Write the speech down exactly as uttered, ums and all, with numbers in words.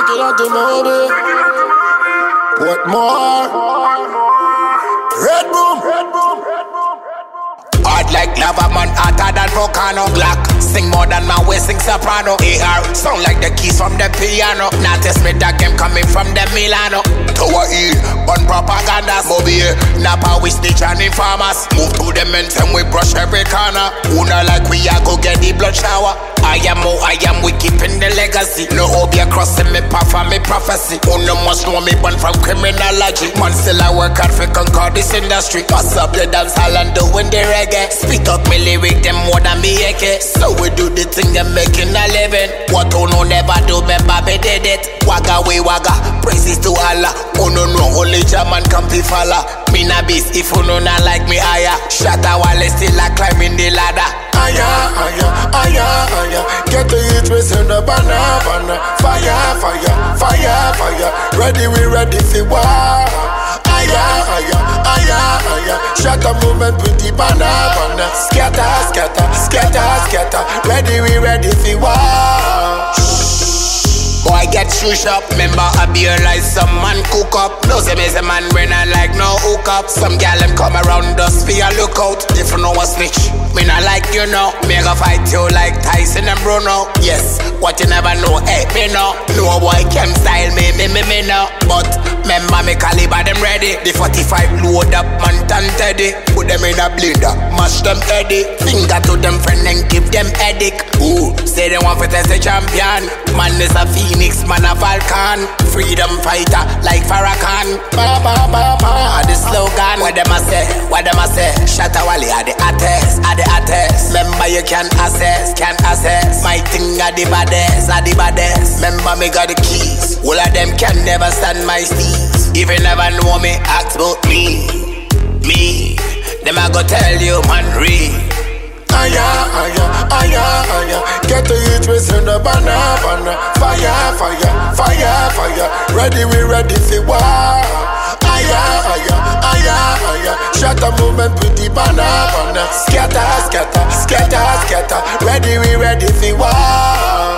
it out to Moby. What more? Red Boom. Hard like lava man, hotter than volcano. Black, sing more than my way, sing soprano. A R, sound like the keys from the piano. Now test me that game coming from the Milano. Tower E, on propaganda. Moby, Napa, we snitch and informers. Move to the men and we brush every corner. Una like we are go get the blood shower. I am who I am, we keeping the legacy. No obia crossing me path and me prophecy. Una must know me born from criminology. Man still I work hard for conquer this industry. Pass up the dance hall and doing the reggae. Speak up me lyric them more than me A K. So we do the thing them making a living. What who no never do, remember me did it. Waga we waga, praises to Allah. Oh no no, only German can be falla. Me na beast if you no not like me higher. Shatter while still like climbing the ladder. Aya, aya, aya, aya. Get to it, we send the banana, banana. Fire, fire, fire, fire. Ready, we ready for war. Aya, aya, aya, aya. Shut a movement with the banana, banana. Scatter, scatter, scatter, scatter. Ready, we ready for war. Boy get shush up, remember I be like some man cook up. No say me say man when I like no hook up. Some gal them come around us for a look out. If you know a snitch, me not like you know. Me go fight you like Tyson and Bruno. Yes, what you never know, hey me know. No boy can style me, me me me know. But remember me caliber them ready. The forty-five load up man and Teddy. Put them in a blender, mash them Eddie. Finger to them friend and give them headache. Ooh, say they want to test the champion. Man is a Phoenix, man a Falcon. Freedom fighter like Farrakhan. Ba ba ba ba, the slogan. What them a say, what them a say. Shatta Wale are the artists, are the artists. Remember you can access, can access. My thing are the baddest, are the baddest. Remember me got the keys. All of them can never stand my steez. If you never know me, ask about me. Me, them I go tell you man real. Aya, aya, aya, aya. Get to it, we send the banana, banana. Fire, fire, fire, fire. Ready, we ready for war. Aya, aya, aya, aya. Shut a movement with the banana, banana. Scatter, scatter, scatter, scatter. Ready, we ready for war.